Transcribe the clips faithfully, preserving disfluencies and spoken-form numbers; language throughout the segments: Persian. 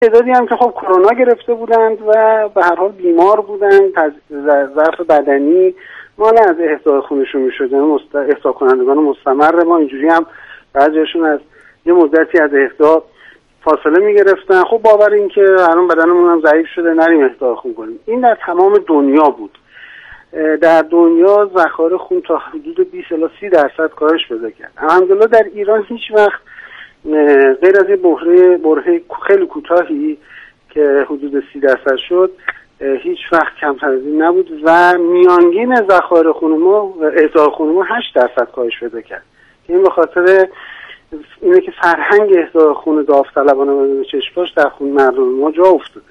تعدادی هم که خب کرونا گرفته بودند و به هر حال بیمار بودند، ضعف بدنی، ما نه از اهدا خونشون میشد، مست... اهدا کنندگان مستمر ما اینجوری هم بعضیشون از یه مدتی از اهدا فاصله میگرفتن. خب باور این که الان بدنمون هم ضعیف شده نریم اهدا خون کنیم. این در تمام دنیا بود. در دنیا ذخایر خون تا حدود بیست الی سی درصد کاهش پیدا کرد. الحمدلله در ایران هیچ وقت غیر از یه بحران بحران خیلی کوتاهی که حدود سی درصد شد هیچ وقت کمتر از این نبود و میانگین ذخایر خون ما و اهدا خون ما هشت درصد کاهش پیدا کرد. این به خاطر اینه که فرهنگ اهدا خون داوطلبانه و چشم‌پوش در خون مردم ما جا افتاده.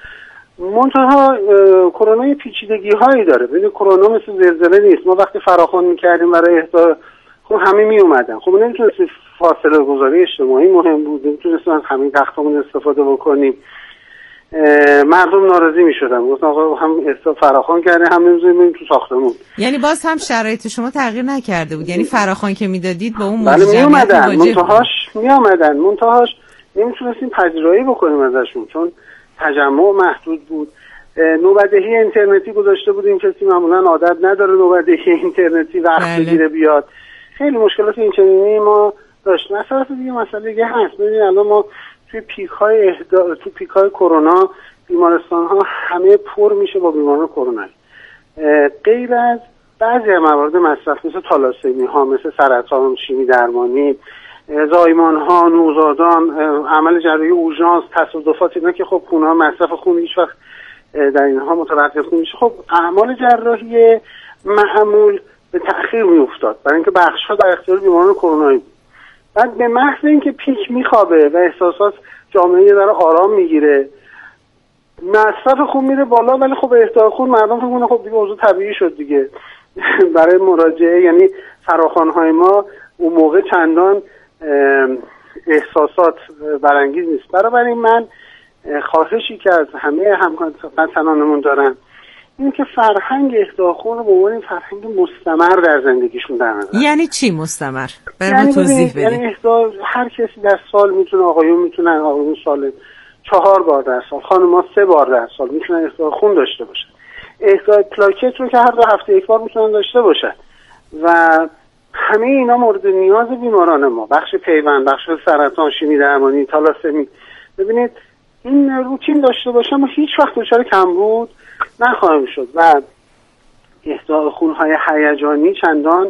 منتها کرونا یه پیچیدگی هایی داره. ببین کرونا مثل زلزله نیست. ما وقتی فراخوان میکردیم برای اهدا خب همه می اومدن. خب نمیتونستیم فاصله گذاری اجتماعی مهم بود، نمیتونستیم از همین تختمون استفاده بکنیم. مردم ناراضی میشدن، گفتن آقا هم احساس فراخوان کرده هم نمیذاریم بریم تو ساختمون. یعنی باز هم شرایط شما تغییر نکرده بود، یعنی فراخوان که میدادید با اون بله می اومدن، منتهاش می اومدن منتهاش نمیتونستیم پذیرایی بکنیم ازشون چون تجمع محدود بود. نوبتدهی اینترنتی گذاشته بودیم، کسی معمولا عادت نداره نوبتدهی اینترنتی وقت بگیره بیاد. خیلی مشکلات اینچنینی ما داشتیم. مثلا دیگه مسئله دیگه هست. ببینید الان ما توی پیک های اهدا... تو پیک های کرونا بیمارستان ها همه پر میشه با بیماران کرونا. غیر از بعضی موارد مصرف مثل تالاسمی ها، مثل سرطان، شیمی درمانی، زایمان ها، نوزادان، عمل جراحی اورژانس، تصادفات، اینا که خب اونها مصرف خون هیچ وقت در اینها متوقف نمیشه. خب اعمال جراحی معمول به تأخیر میافتاد برای اینکه بخش‌ها در اختیار بیماران کرونایی بود. بعد به محض اینکه پیک میخوابه و احساسات جامعه داره آرام میگیره، مصرف خون میره بالا، ولی خب اهدا خون مردم فکر می‌کنن خب دیگه اوضاع طبیعی شد دیگه. برای مراجعه یعنی فراخوان‌های ما اون موقع چندان احساسات برانگیز نیست. بنابراین من خواهشی که از همه هموطنانمون دارم این که فرهنگ اهدا خون رو به عنوان فرهنگ مستمر در زندگیشون در نظر. یعنی چی مستمر؟ برام توضیح بدید. یعنی اهدا هر کسی در سال میتونه، آقایون میتونن، آقایون سال چهار بار در سال، خانم‌ها سه بار در سال میتونن اهدا خون داشته باشن. اهدا پلاکت رو که هر دو هفته یک بار میتونن داشته باشن و همه اینا مورد نیاز بیماران ما، بخش پیوند، بخش سرطان، شیمی درمانی، تالاسمی. ببینید این روتین داشته باشم و هیچ وقت دچار کمبود نخواهیم شد و اهدا خونهای هیجانی چندان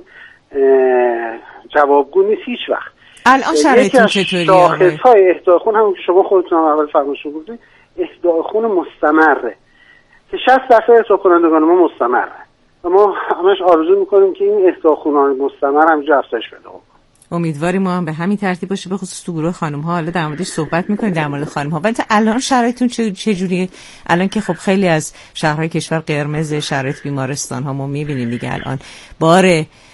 جوابگو نیست هیچ وقت. الان شرایطتون چطوریه؟ شاخص‌های اهدا خون همون که شما خودتون هم اول فرمایش کردید اهدا خون مستمره که شصت درصد اهدا کنندگان ما مستمره و ما همش آرزو میکنیم که این اهدا خونهای مستمر همینجا افزایش پیدا کنه. امیدواریم ما هم به همین ترتیب باشه، به خصوص تو گروه خانم ها. حالا در موردش صحبت میکنیم در مورد خانم ها. ولی الان شرایطتون چه جوریه؟ الان که خب خیلی از شهرهای کشور قرمز، شرایط بیمارستان ها ما میبینیم دیگه الان بار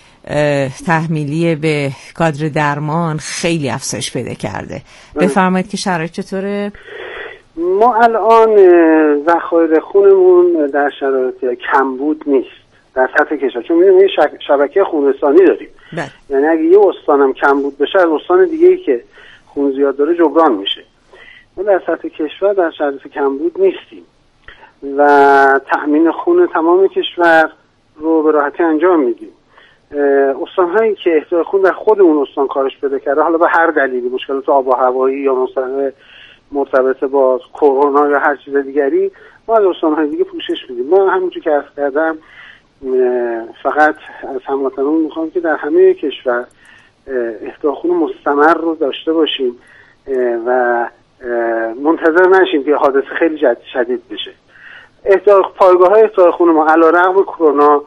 تحمیلی به کادر درمان خیلی افزایش پیدا کرده. بفرمایید که شرایط چطوره؟ ما الان ذخایر خونمون در شرایط کمبود نیست در سطح کشور، چون می‌بینیم شبکه خونرسانی داریم. بله. یعنی اگه یه استانم کمبود بشه از استان دیگه‌ای که خون زیاد داره جبران میشه. ما در سطح کشور در شرایط کمبود نیستیم و تأمین خون تمام کشور رو به راحتی انجام میدیم. استان‌هایی که اهدا خون در خود اون استان کاهش پیدا کرده، حالا به هر دلیلی، مشکلات آب و هوایی یا مثلا مرتبط با کرونا یا هر چیز دیگری، ما از استان‌های دیگه پوشش میدیم. ما همونجوری که عرض کردم فقط از هموطنان میخوام که در همه کشور اهدا خون مستمر رو داشته باشیم و منتظر نشیم که حادثه خیلی شدید بشه. اهدا پایگاه‌های اهدا خون ما علیرغم کرونا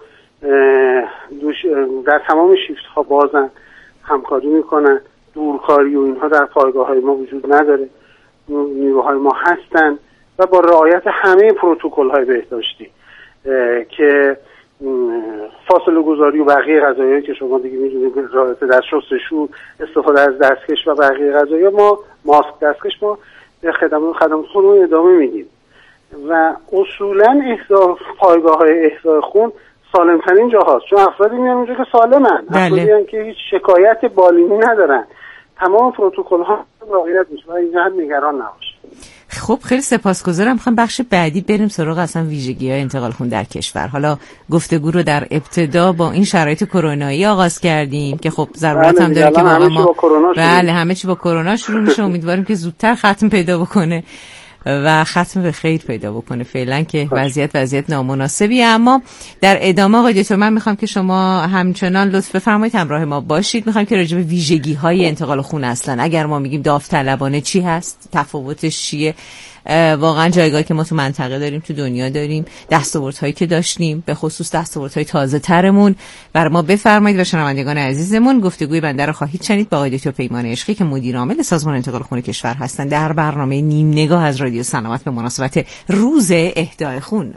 در تمام شیفت ها بازن، همکاری میکنن، دورکاری و اینها در پایگاه‌های ما وجود نداره، نیروهای ما هستن و با رعایت همه پروتکل‌های بهداشتی که فاصله گذاری و بقیه قضایایی که شما دیگه می‌دونید، رعایت در شستشو، استفاده از دستکش و بقیه قضایا، ما ماسک دستکش ما به خدمات خدمات خودمون ادامه میدیم و اصولاً اهدا پایگاه‌های اهدا خون سالم‌ترین جاهاست، چون افرادی میان اونجا که سالمن، افرادی میان که هیچ شکایت بالینی ندارن، تمام پروتکل‌ها رعایت میشه و اینجا نگران نباشه. خب خیلی سپاسگزارم. میخوام بخش بعدی بریم سراغ اصلا ویژگی‌های انتقال خون در کشور. حالا گفتگو رو در ابتدا با این شرایط کرونایی آغاز کردیم که خب ضرورت هم داره که واقعا ما بله همه چی با کرونا شروع میشه. امیدواریم که زودتر ختم پیدا بکنه و ختم به خیر پیدا بکنه. فعلا که وضعیت وضعیت نامناسبیه. اما در ادامه آقای دکتر من میخوام که شما همچنان لطف بفرمایید همراه ما باشید. میخوام که راجع به ویژگی‌های انتقال خون اصلا اگر ما میگیم داوطلبانه چی هست، تفاوتش چیه، واقعا جایگاهی که ما تو منطقه داریم، تو دنیا داریم، دستاوردهایی که داشتیم، به خصوص دستاوردهای تازه ترمون برای ما بفرمایید. و شنوندگان عزیزمون گفتگوی بنده رو خواهید شنید با آقای دکتر پیمان عشقی که مدیر عامل سازمان انتقال خون کشور هستند در برنامه نیم نگاه از رادیو سلامت به مناسبت روز اهدای خون.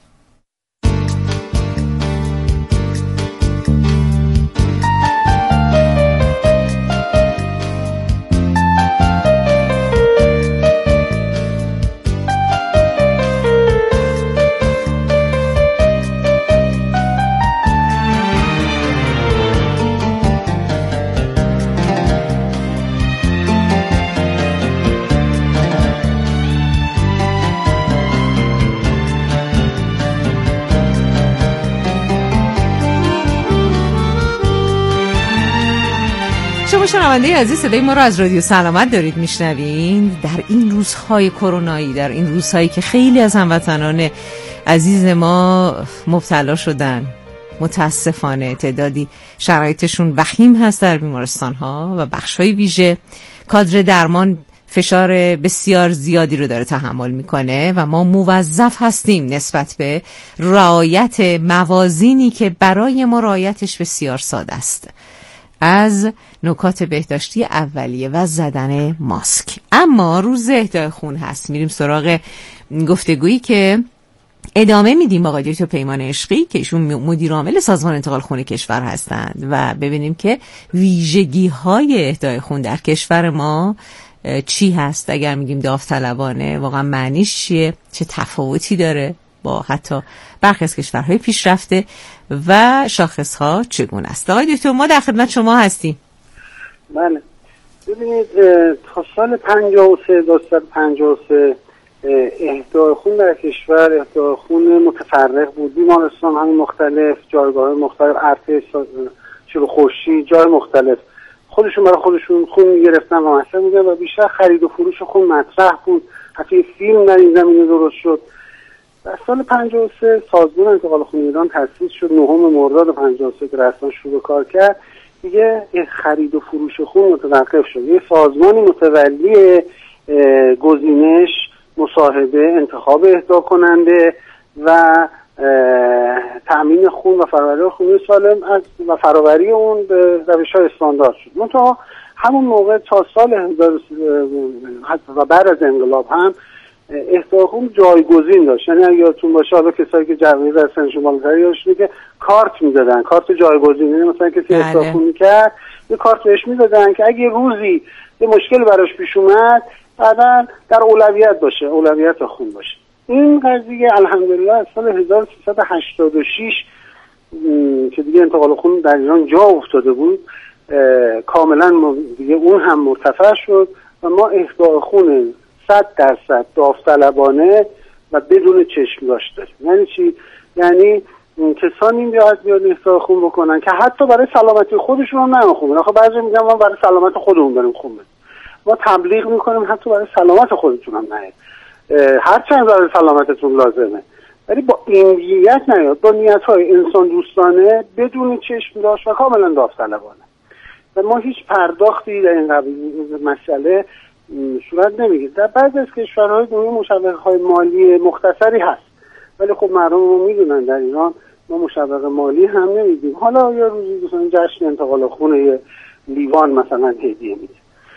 شنونده عزیز صدای ما رو از رادیو سلامت دارید میشنوین. در این روزهای کرونایی، در این روزهایی که خیلی از هموطنان عزیز ما مبتلا شدن، متاسفانه تعدادی شرایطشون وخیم هست در بیمارستان ها و بخش‌های ویژه، کادر درمان فشار بسیار زیادی رو داره تحمل میکنه و ما موظف هستیم نسبت به رعایت موازینی که برای ما رعایتش بسیار ساده است، از نکات بهداشتی اولیه و زدن ماسک. اما روز اهدای خون هست، میریم سراغ گفتگویی که ادامه میدیم با آقای دکتر پیمان عشقی که ایشون مدیر عامل سازمان انتقال خون کشور هستند و ببینیم که ویژگی های اهدای خون در کشور ما چی هست. اگر میگیم داوطلبانه واقعا معنیش چیه، چه تفاوتی داره با حتی برخی از کشورهای پیشرفته و شاخصها چگونه است. آقای دکتر ما در خدمت شما هستیم. بله ببینید تا سال پنجاه و سه تا سال پنجاه و سه اهدای خون در کشور اهدای خون متفرق بود. بیمارستان های مختلف، جایگاه مختلف، ارتش، چلو خورشید، جای مختلف خودشون برای خودشون خون میگرفتن و مصرف می‌کردن و بیشتر خرید و فروش خون مطرح بود. حتی فیلم در این زمینه درست شد. در سال پنجاه و سه سازمان انتقال خون ایران تأسیس شد. نهم مرداد پنجاه و سه که رسما شروع کار کرد، دیگه خرید و فروش خون متوقف شد. یه سازمانی متولی گزینش، مصاحبه، انتخاب اهدا کننده و تأمین خون و فراوری خون سالم از و فراوری اون به روش‌های استاندارد شد. منتها همون موقع تا سال هزار و بعد از انقلاب هم اهدای خون جایگزین داشت. یعنی اگه یادتون باشه، حالا کسایی که جوانی در سن شما بالاتر یادشونه که کارت میدادن، کارت جایگزین. یعنی مثلا کسی اهدای خون میکرد یه کارت بهش میدادن که اگه روزی یه مشکل براش پیش اومد بعداً در اولویت باشه، اولویت خون باشه. این قضیه الحمدلله از سال هزار و سیصد و هشتاد و شش که دیگه انتقال خون در ایران جا افتاده بود، کاملا دیگه اون هم مرتفع شد و ما اهدای خون صد درصد داوطلبانه و بدون چشم داشت داریم. یعنی چی؟ یعنی کسانی بیاد بیاد اهدای خون بکنن که حتی برای سلامتی خودشون هم نمیخوام خون. آخه بعضی میگن ما برای سلامت خودمون بریم خون بدیم. ما تبلیغ میکنیم حتی برای سلامت خودتون هم نه، هر چند برای سلامتتون لازمه، ولی با این نیت نیاد، با نیت‌های انسان دوستانه بدون چشم داشت و کاملا داوطلبانه. و ما هیچ پرداختی در این مسئله صورت نمیگیره. در بعضی از کشورهای دنیا مشوق‌های مالی مختصری هست، ولی خب مردم ما میدونن در ایران ما مشوق مالی هم نمیدیم. حالا یا روزی مثلا جشن انتقال خون یه لیوان مثلا هدیه میده.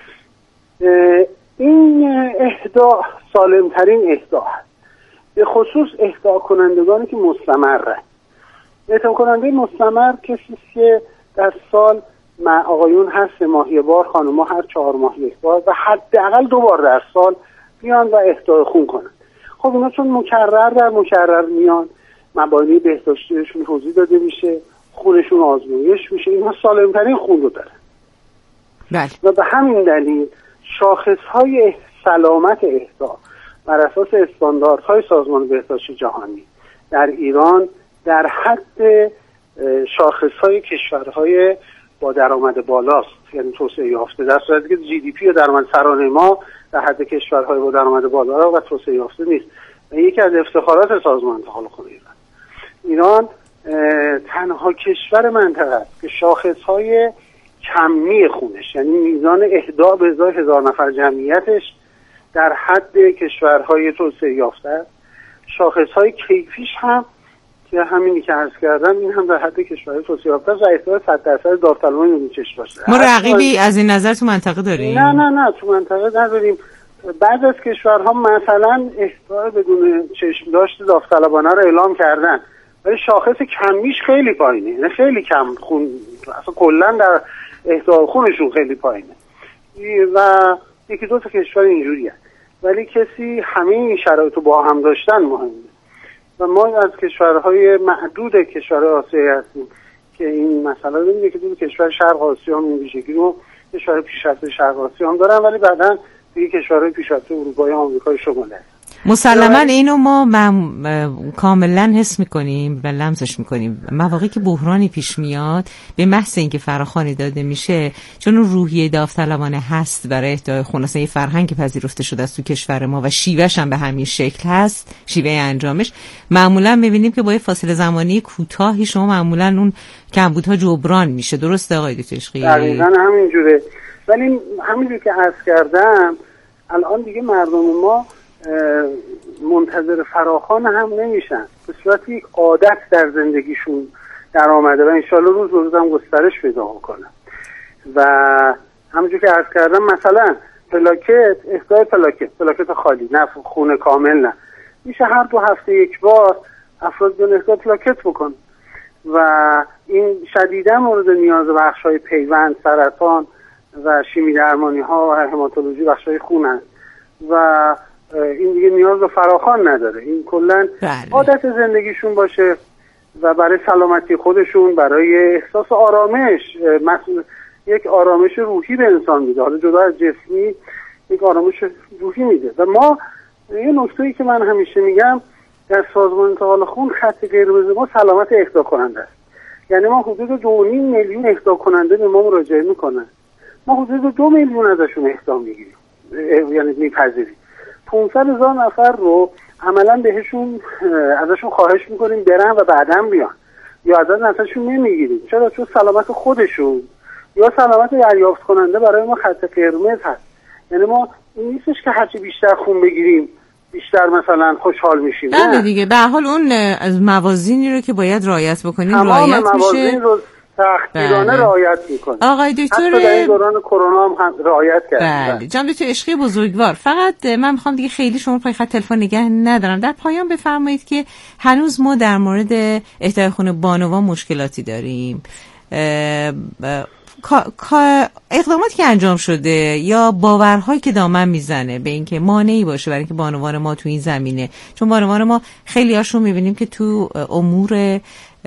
این اهدا سالمترین اهدا هست، به خصوص اهدا کنندگانی که مستمرن. اهدا کننده مستمر کسی که در سال مع آقایون هر سه ماه یک بار، خانم‌ها هر چهار ماه یک بار و حداقل دو بار در سال بیان و اهدای خون کنن. خب اینا چون مکرر در مکرر میان، مبانی بهداشتیشون توضیح داده میشه، خونشون آزمایش میشه، اینها سالمترین خون رو دارن. بله. و به همین دلیل شاخصهای سلامت اهدا بر اساس استانداردهای سازمان بهداشت جهانی در ایران در حد شاخصهای کشورهای با درآمد بالاست، یعنی توسعه یافته، در صورتی که جی دی پی و درآمد سرانه ما در حد کشورهای با درآمد بالا و توسعه یافته نیست. و یکی از افتخارات سازمان انتقال خون ایران ایران تنها کشور منطقه است که شاخصهای کمی خونش، یعنی میزان اهداء به ازای هزار نفر جمعیتش در حد کشورهای توسعه یافته است. شاخصهای کیفیش هم که همینی که عرض کردم این هم در حد کشورهای توسعه یافته است و احتمال صد درصد داوطلبانه نمی چشم باشه. ما رقیبی از این نظر تو منطقه داریم؟ نه نه نه تو منطقه نداریم. بعضی از کشورها مثلا اهداء بدون چشم داشت داوطلبانه رو اعلام کردن، ولی شاخص کمیش خیلی پایینه، یعنی خیلی کم خون، اصلا کلا در اهداء خونشون خیلی پایینه و یکی دو تا کشور اینجوریه، ولی کسی همه این شرایط رو با هم داشتن مهمه و ما از کشورهای معدود کشورهای آسیایی هستیم که این مسئله رو میگه که دو کشور شرق آسیا هم این ویژگی رو کشور پیشرفته شرق آسیا هم دارن، ولی بعداً دیگه کشورهای پیشرفته اروپا و آمریکای شمالی هست. مسلماً اینو ما مم... کاملا حس میکنیم و لمسش میکنیم. مواقعی که بحرانی پیش میاد به محض اینکه فراخوانی داده میشه، چون اون روحیه داوطلبانه هست برای اهدای خون، اصلا یه فرهنگ پذیرفته شده است تو کشور ما و شیوهش هم به همین شکل هست، شیوه انجامش، معمولا میبینیم که با یه فاصله زمانی کوتاهی شما معمولا اون کمبودها جبران میشه. درسته آقای دکتر عشقی؟ دقیقاً همینجوره. ولی همینجور که عرض کردم الان دیگه مردم ما منتظر فراخوان هم نمیشن، به صورت یک عادت در زندگیشون در آمده و انشالله روز روز هم گسترش پیدا کنه. و همونجور که عرض کردم مثلا پلاکت، اهدای پلاکت پلاکت خالی، نه خون کامل، نه میشه هر دو هفته یک بار افراد بیان اهدای پلاکت بکن و این شدیدا مورد نیاز بخش‌های پیوند، سرطان و شیمی درمانی ها و هماتولوژی بخش‌های خون هست و این دیگه نیاز به فراخوان نداره. این کلا عادت زندگیشون باشه و برای سلامتی خودشون، برای احساس آرامش، مثلا یک آرامش روحی به انسان میده، حالا جدا از جسمی یک آرامش روحی میده. و ما یه نکته‌ای که من همیشه میگم در سازمان انتقال خون خط قرمز ما سلامت اهدا کننده است. یعنی ما حدود دو و نیم میلیون اهدا کننده به ما مراجعه میکنن، ما حدود دو میلیون ازشون اهدا میگیریم، یعنی میپذیریم. پانصد هزار نفر رو عملا بهشون ازشون خواهش میکنیم برن و بعداً بیان، یا ازشون نمیگیریم. چرا؟ چون سلامت خودشون یا سلامت دریافت کننده برای ما خط قرمز هست. یعنی ما این نیستش که هرچی بیشتر خون بگیریم بیشتر مثلا خوشحال میشیم. نه دیگه، به هر حال اون از موازینی رو که باید رعایت بکنیم رعایت میشه، تقدیرانه رعایت میکنه. آقای دکتر حتی در این دوران کرونا هم رعایت کردن. بله جناب دکتر عشقی بزرگوار، فقط من میخوام دیگه خیلی شما پای خط تلفن نگه ندارم، در پایان بفرمایید که هنوز ما در مورد اهدای خون بانوان مشکلاتی داریم. اقداماتی که انجام شده یا باورهایی که دامن میزنه به اینکه مانعی باشه برای اینکه بانوان ما تو این زمینه، چون بانوان ما خیلی هاشون میبینیم که تو امور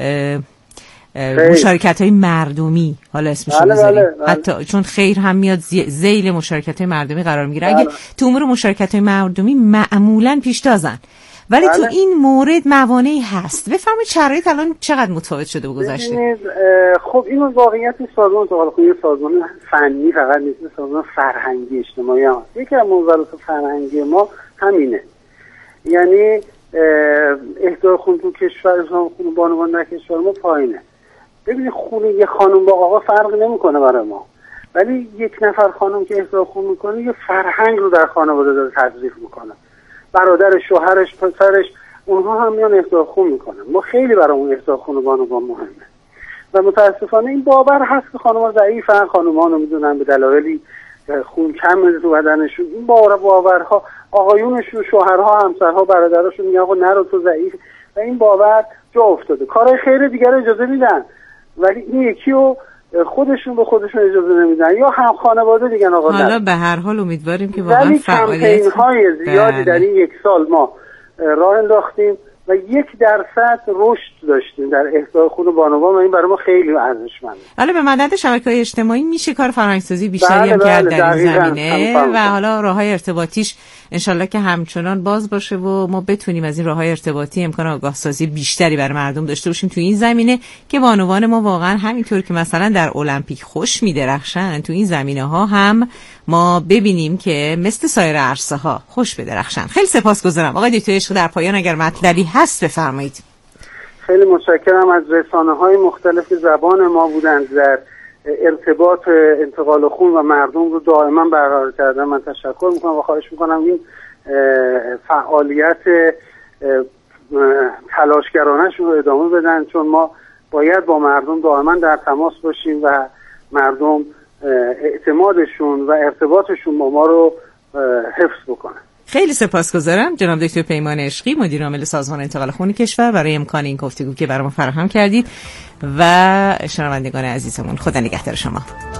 مشارکت های مردمی، حالا اسمشو بذاریم، حتی چون خیر هم میاد ذیل مشارکت های مردمی قرار میگیره، اگه تو امور مشارکت های مردمی معمولا پیشتازن، ولی بله. تو این مورد موانعی هست. بفرمایید شرایط الان چقدر متفاوت شده به گذشته؟ خب این واقعیت سازمان انتقال خون یه سازمان فنی فقط نیست، سازمان فرهنگی اجتماعی هم هست. یکی از موضوعات فرهنگی ما همینه، یعنی اهدای خون تو کشور، خون بانوان در کشور ما پایینه. ببینید خون یه خانم با آقا فرق نمیکنه برای ما، ولی یک نفر خانم که اهدای خون میکنه یه فرهنگ رو در خانواده داره تدریس میکنه، برادر، شوهرش، پسرش، اونها هم میان اهدای خون میکنن. ما خیلی برای اون اهدای خون بانوان مهمه و متاسفانه این باور هست که خانم‌ها ضعیفن، خانم‌ها نمیدونن به دلایلی خون کم تو بدنشون. این باور باورها آقایونشون، شوهرها، همسرها، برادراشون میگن آقا نرو تو ضعیف، و این باور جا افتاده. کارهای خیر دیگر اجازه میدن ولی این یکی رو خودشون به خودشون اجازه نمیدن، یا هم خانواده دیگه آقا. حالا به هر حال امیدواریم که واقعا فعالیت کمپین‌های زیادی در این یک سال ما راه انداختیم و یک درصد رشد داشتیم در اهدای خون بانوان و این برای ما خیلی ارزشمنده. حالا به مدد شبکه‌های اجتماعی میشه کار فرهنگ‌سازی بیشتری هم کرد در این زمینه و حالا راه‌های ارتباطیش انشالله که همچنان باز باشه و ما بتونیم از این راه‌های ارتباطی امکان آگاهسازی بیشتری برای مردم داشته باشیم تو این زمینه که بانوان ما واقعا همینطور که مثلا در المپیک خوش می‌درخشن تو این زمینه‌ها هم ما ببینیم که مثل سایر عرصه‌ها خوش بدرخشن. خیلی سپاسگزارم آقای دکتر عشقی. در پایان اگر مطلبی هست بفرمایید. خیلی متشکرم از رسانه‌های مختلف که زبان ما بودند در ارتباط انتقال خون و مردم رو دائما برقرار کردن. من تشکر میکنم و خواهش میکنم این فعالیت تلاشگرانه‌شون رو ادامه بدن، چون ما باید با مردم دائما در تماس باشیم و مردم اعتمادشون و ارتباطشون با ما رو حفظ بکنن. خیلی سپاسگزارم جناب دکتر پیمان عشقی، مدیر عامل سازمان انتقال خون کشور، برای امکان این گفتگو که برام فراهم کردید و شنوندگان عزیزمون خدا نگهدار شما.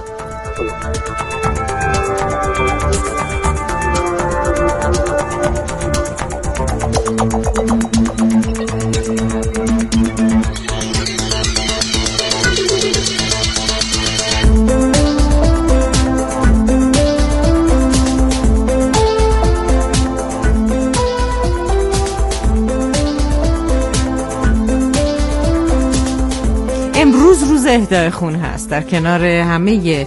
امروز روز اهدای خون هست. در کنار همه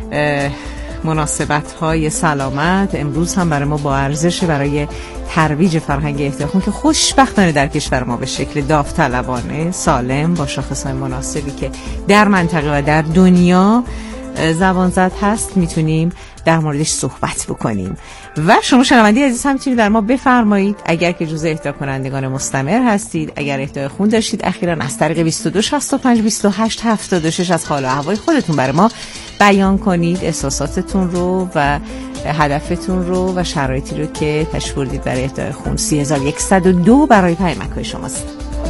مناسبت‌های سلامت امروز هم برای ما با ارزش برای ترویج فرهنگ اهدای خون که خوشبختانه در کشور ما به شکل داوطلبانه سالم با شاخص‌های مناسبی که در منطقه و در دنیا زبان زد هست میتونیم در موردش صحبت بکنیم. و شما شنونده عزیز هم میتونید در ما بفرمایید اگر که جزء اهدا کنندگان مستمر هستید، اگر اهدای خون داشتید اخیراً از طریق بیست و دو شصت و پنج بیست و هشت هفتاد و شش از حال و هوای خودتون برای ما بیان کنید احساساتتون رو و هدفتون رو و شرایطی رو که تشریف بردید برای اهدای خون. سه هزار و صد و دو برای پیامک‌های شماست.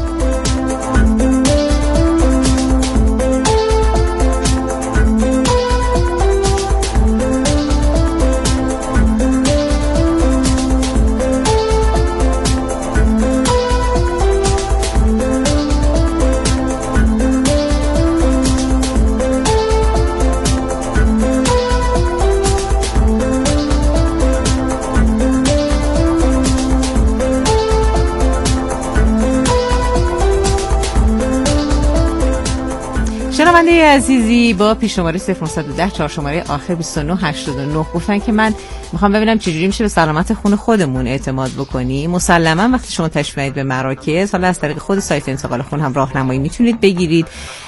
شنونده عزیزی با پیش شماره صفر نه یک صفر چهار شماره آخر بیست و نه هشتاد و نه گفتن که من میخوام ببینم چجوری میشه به سلامت خون خودمون اعتماد بکنی. مسلما وقتی شما تشریف میارید به مراکز، حالا از طریق خود سایت انتقال خون هم راهنمایی میتونید بگیرید،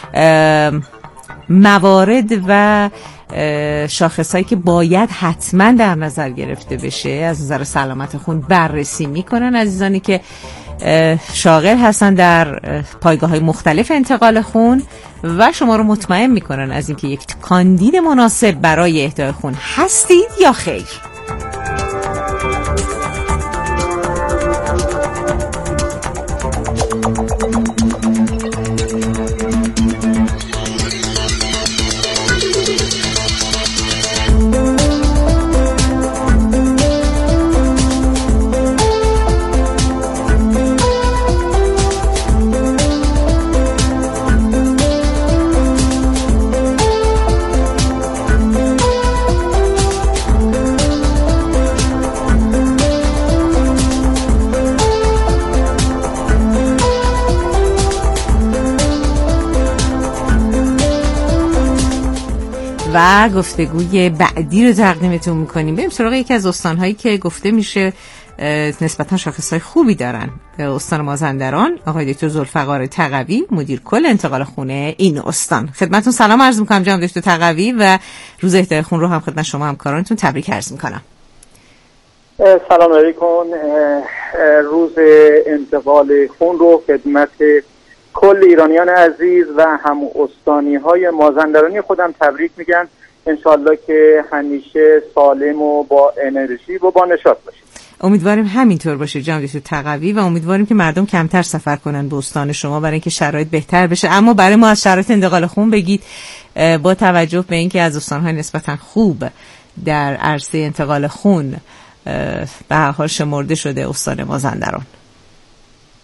موارد و شاخصایی که باید حتما در نظر گرفته بشه از نظر سلامت خون بررسی میکنن عزیزانی که شاغل هستن در پایگاه‌های مختلف انتقال خون و شما رو مطمئن میکنن از اینکه یک کاندید مناسب برای اهدای خون هستید یا خیر. و گفتگوی بعدی رو تقدیمتون میکنیم. بریم سراغ یکی از استانهایی که گفته میشه نسبتا شاخصهای خوبی دارن. استان مازندران، آقای دکتر ذوالفقار تقوی، مدیر کل انتقال خونه این استان. خدمتتون سلام عرض میکنم جناب دکتر تقوی و روز اهدای خون رو هم خدمت شما همکارانتون تبریک عرض میکنم. سلام علیکم. روز انتقال خون رو خدمت کل ایرانیان عزیز و هم استانی های مازندرانی خودم تبریک میگم. انشالله که همیشه سالم و با انرژی و با نشاط باشید. امیدواریم همینطور باشه جناب دکتر تقوی و امیدواریم که مردم کمتر سفر کنن به استان شما برای اینکه شرایط بهتر بشه. اما برای ما از شرایط انتقال خون بگید با توجه به اینکه از استان‌های نسبتا خوب در عرصه انتقال خون به هر حال شمرده شده استان مازندران.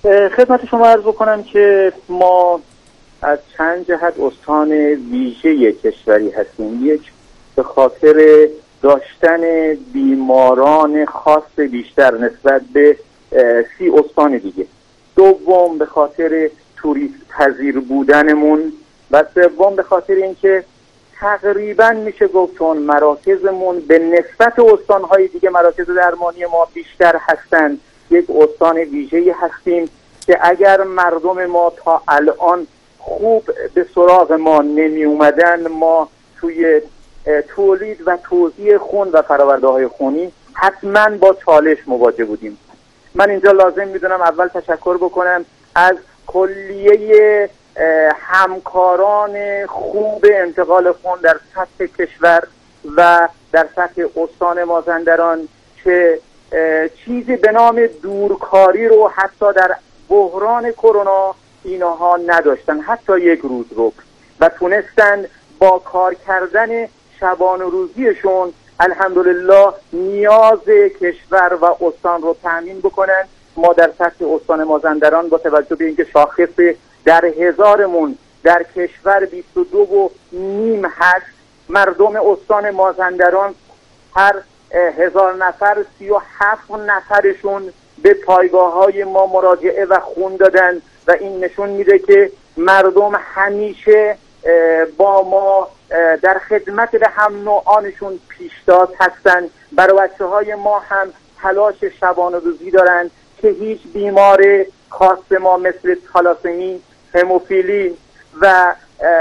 خدمت شما عرض بکنم که ما از چند جهت استان ویژه کشوری هستیم. یک، به خاطر داشتن بیماران خاص بیشتر نسبت به سی استان دیگه. دوم، به خاطر توریست پذیر بودنمون. و سوم، به خاطر اینکه تقریبا میشه گفت چون مراکزمون به نسبت استانهای دیگه مراکز درمانی ما بیشتر هستند، یک استان ویژه‌ای هستیم که اگر مردم ما تا الان خوب به سراغ ما نمی اومدن، ما توی تولید و توزیع خون و فرآورده‌های خونی حتما با چالش مواجه بودیم. من اینجا لازم میدونم اول تشکر بکنم از کلیه همکاران خوب انتقال خون در سطح کشور و در سطح استان مازندران که چیزی به نام دورکاری رو حتی در بحران کرونا اینها نداشتن، حتی یک روز رو، و تونستن با کار کردن شبان و روزیشون الحمدلله نیاز کشور و استان رو تامین بکنن. ما در سطح استان مازندران با توجه به اینکه شاخص در هزارمون در کشور بیست و دو و نیم هست، مردم استان مازندران هر هزار نفر سی و هفت نفرشون به پایگاه های ما مراجعه و خون دادن و این نشون میده که مردم همیشه با ما در خدمت به هم نوعانشون پیشتاز هستن. برای بچه های ما هم تلاش شبانه روزی دارن که هیچ بیمار خاص ما مثل تالاسمی، هموفیلی و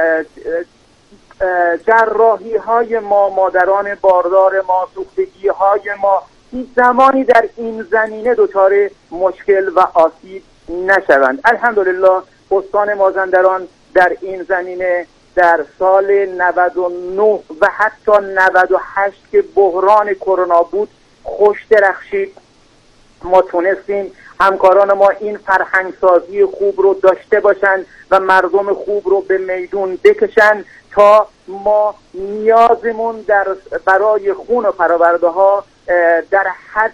جراحی های ما، مادران باردار ما، سوختگی های ما هیچ زمانی در این زمینه دچار مشکل و آسیب نشوند. الحمدلله استان مازندران در این زمینه در سال نود و نه و حتی نود و هشت که بحران کرونا بود خوش درخشید. ما تونستیم همکاران ما این فرهنگسازی خوب رو داشته باشند و مردم خوب رو به میدون بکشن تا ما نیازمون در برای خون و فرآورده ها در حد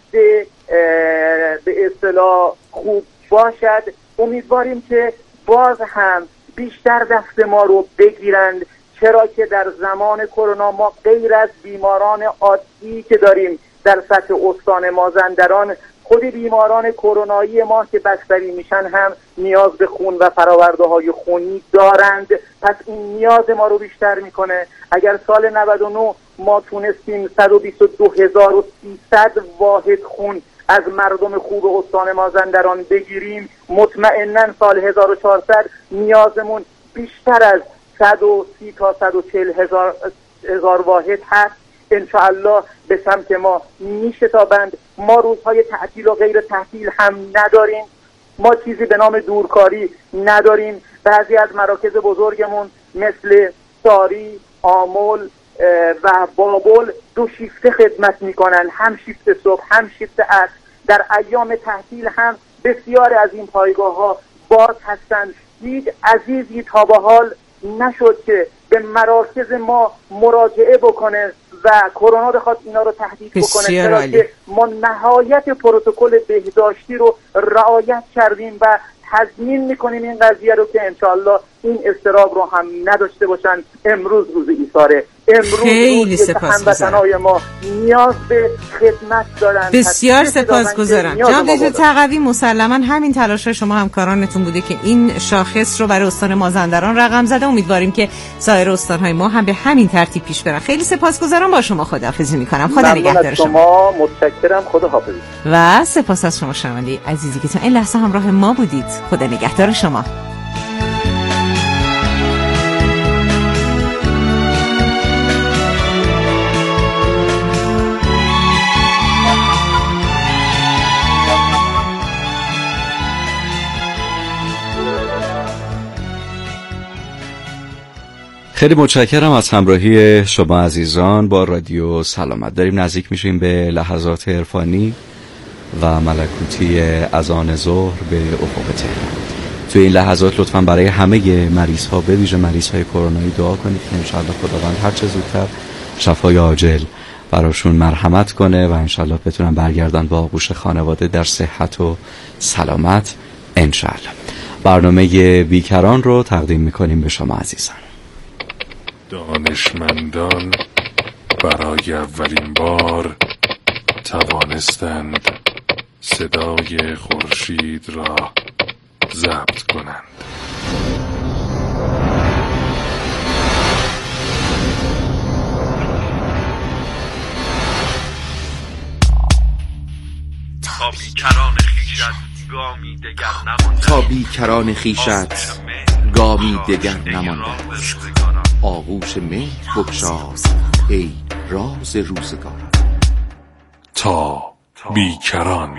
به اصطلاح خوب باشد. امیدواریم که باز هم بیشتر دست ما رو بگیرند، چرا که در زمان کرونا ما غیر از بیماران عادی که داریم در سطح استان مازندران، خود بیماران کرونایی ما که بستری میشن هم نیاز به خون و فرآورده های خونی دارند. پس این نیاز ما رو بیشتر میکنه. اگر سال نود و نه ما تونستیم صد و بیست و دو هزار و سیصد واحد خون از مردم خوب استان مازندران بگیریم، مطمئناً سال هزار و چهارصد نیازمون بیشتر از صد و سی تا صد و چهل هزار هزار واحد هست. انشاءالله به سمت ما میشه تابند. ما روزهای تعطیل و غیر تعطیل هم نداریم، ما چیزی به نام دورکاری نداریم. بعضی از مراکز بزرگمون مثل ساری، آمل و بابل دو شیفته خدمت میکنن، هم شیفت صبح هم شیفت عصر. در ایام تعطیل هم بسیار از این پایگاه ها باز هستند. هیچ عزیزی تا به حال نشد که به مراکز ما مراجعه بکنه و کرونا بخواد اینا رو تهدید بکنه، چرا که ما نهایت پروتکل بهداشتی رو رعایت کردیم و تضمین میکنیم این قضیه رو که انشالله این اضطراب رو هم نداشته باشن. امروز روز ایثاره، امروز خیلی سپاسگزارم. ما نیاز به خدمت دارن. بسیار سپاسگزارم جناب دکتر تقوی. مسلما همین تلاش شما همکارانتون بوده که این شاخص رو برای استان مازندران رقم زده. امیدواریم که سایر استان‌های ما هم به همین ترتیب پیش برن. خیلی سپاسگزارم. با شما خداحافظی میکنم. خدا نگهدار شما. متشکرم. خدا حافظ. و سپاس از شما شنونده عزیزی که تا این لحظه همراه ما بودید. خدا نگهدار شما. خیلی متشکرم از همراهی شما عزیزان با رادیو سلامت. داریم نزدیک میشیم به لحظات عرفانی و ملکوتی اذان ظهر به افق تهران. توی این لحظات لطفاً برای همه مریض ها به ویژه مریض های کرونایی دعا کنید که انشاءالله خداوند هر چه زودتر شفای عاجل براشون مرحمت کنه و انشاءالله بتونن برگردن با آغوش خانواده در صحت و سلامت. انشالله. برنامه بیکران رو تقدیم میکنیم به شما عزیزان. دانشمندان برای اولین بار توانستند صدای خورشید را ضبط کنند. تا بیکران خیشت گامی دگر نمانده تا بیکران خیشت گامی دگر نمانده آغوش مهر بگشاز ای راز روزگاران. تا بیکران.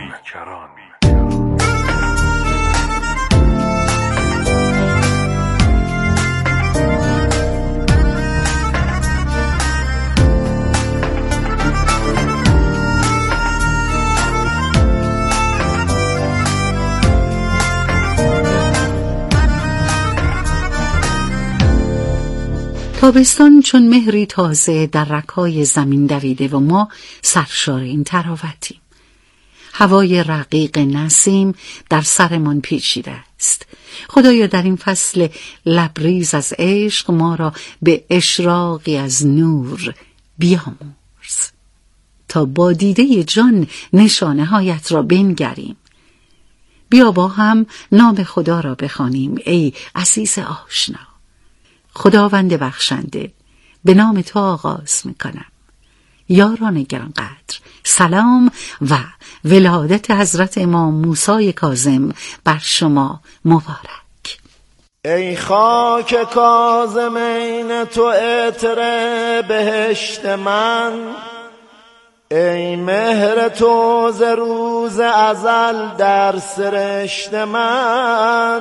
تابستان چون مهری تازه در رگ‌های زمین دویده و ما سرشار این تراوتیم. هوای رقیق نسیم در سرمان پیچیده است. خدایا در این فصل لبریز از عشق ما را به اشراقی از نور بیامرز تا با دیده جان نشانه هایت را بنگریم. بیا با هم نام خدا را بخوانیم ای عزیز آشنا. خداوند بخشنده، به نام تو آغاز میکنم. یاران گرانقدر، سلام و ولادت حضرت امام موسی کاظم بر شما مبارک. ای خاک کاظمین تو عطر بهشت من، ای مهر تو ز روز ازل در سرشت من،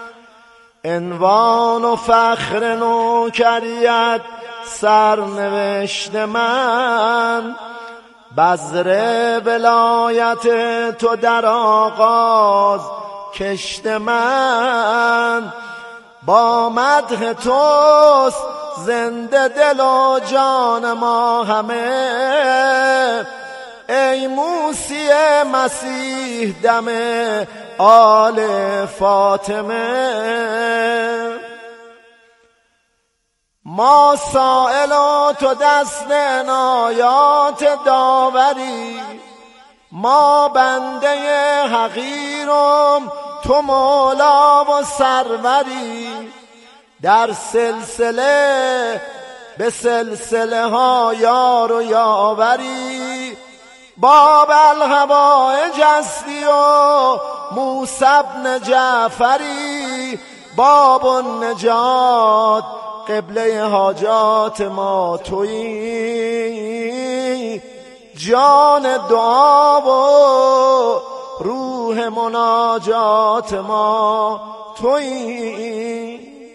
عنوان و فخر نوکریت سرنوشت من، بذر ولایت تو در آغاز کشت من، با مدح توست زنده دل و جان ما همه، ای موسی مسیح دم آل فاطمه. ما سائل و تو دست عنایات داوری، ما بنده حقیرم تو مولا و سروری، در سلسله به سلسله ها یار و یاوری، باب الهوائج هستی و موسی بن جعفری، باب النجات قبله حاجات ما تویی، جان دعا و روح مناجات ما تویی.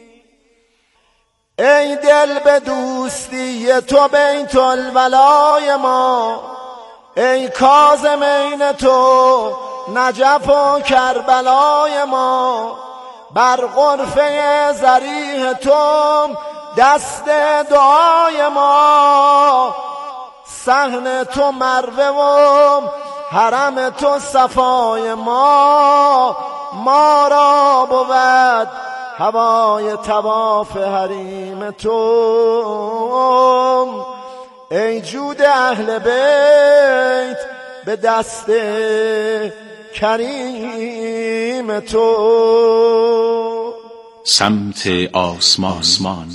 ای دل به دوستی تو بیت الولای ما، ای کاظمین تو نجف و کربلای ما، بر غرفه ضریح تو دست دعای ما، صحن تو مروه و حرم تو صفای ما، ما را بود هوای طواف حریم تو، ای جود اهل بیت به دست کریم تو. سمت آسمان, آسمان.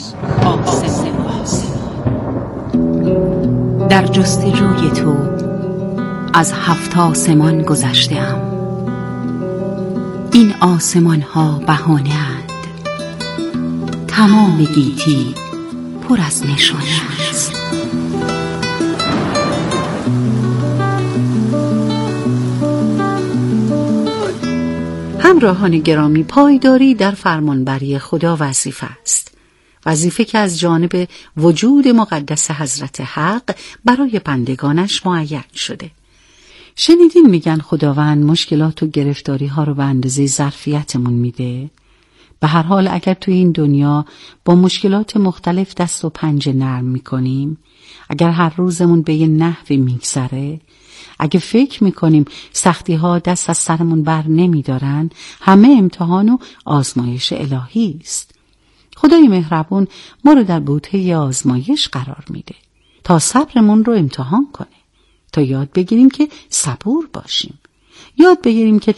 در جستجوی تو از هفت آسمان گذشته‌ام، این آسمان ها بهانه اند، تمام گیتی پر از نشانه است. همراهان گرامی، پایداری در فرمانبری خدا وظیفه است، وظیفه که از جانب وجود مقدس حضرت حق برای بندگانش معین شده. شنیدین میگن خداوند مشکلات و گرفتاری ها رو به اندازه ظرفیتمون میده؟ به هر حال اگر تو این دنیا با مشکلات مختلف دست و پنجه نرم میکنیم، اگر هر روزمون به یه نحوی میگذره، اگه فکر میکنیم سختی ها دست از سرمون بر نمیدارن، همه امتحان و آزمایش الهی است. خدای مهربون ما رو در بوته آزمایش قرار میده تا صبرمون رو امتحان کنه، تا یاد بگیریم که صبور باشیم، یاد بگیریم که